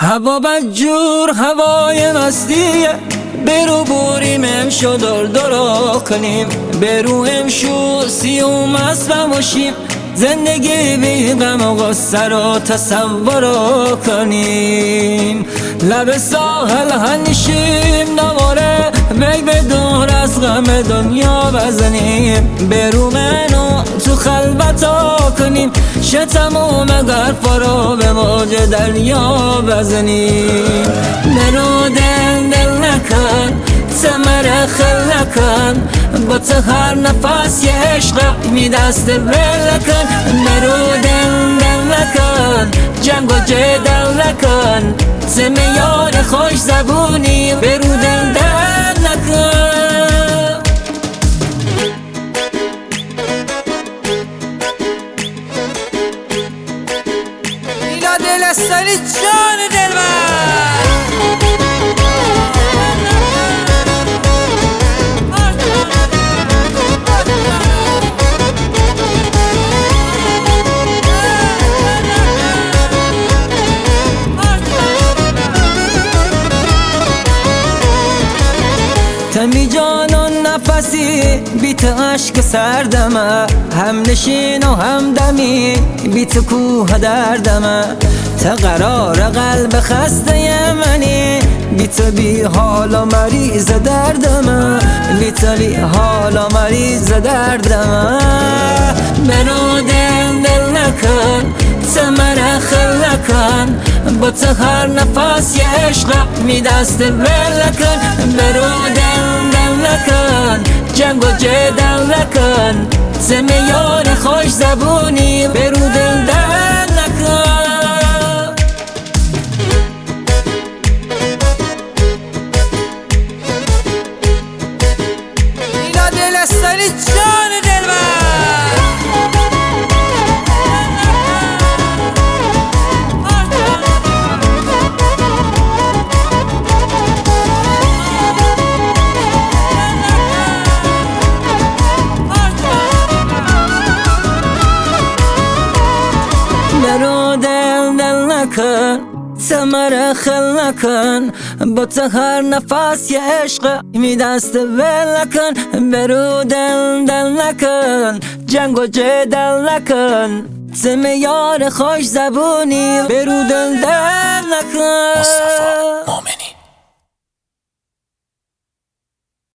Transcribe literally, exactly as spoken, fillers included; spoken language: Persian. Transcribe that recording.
هوا بدجور هوای مستیه، برو بریم امشو دور دورا کنیم، برو امشو سیوم اسبم باشیم، زندگی بی غم و غصه رو تصور کنیم. لب ساحل هنشیم نواره بی به دور از غم دنیا بزنیم، برو منو تو خلوتا کنیم، شه تموم گرفا رو به موج دریا بزنیم. برو دل دل نکن سمر خل نکن، با تو هر نفس یه عشق می دست ول کن. برو دل دل نکن جنگ و جدل نکن، سم یار خوش زبونی برو دل دل نکن. میلا دل استانی جان دلبر تمی جانون نفسی بیت عشق سردمه، هم نشین و هم دمی بیت کوه دردمه، تا قرار قلب خسته منی بیت بی حال و مریض دردمه، بیت بی حال و مریض دردمه. برو دل دل نکن سمر خل نکن، با تو هر نفس یه عشق می دست ول کن. برو دل دل نکن جنگ و جدل نکن، سم یار خوش زبونی برو دل دل نکن. میلا دل استانی جان دلبر برو دل دل نکن سمر خل نکن، با تو هر نفس یه عشق می دست ول نکن. برو دل دل نکن جنگ و جدل نکن، سم یار خوش زبونی برو دل دل نکن. مصطفی مومن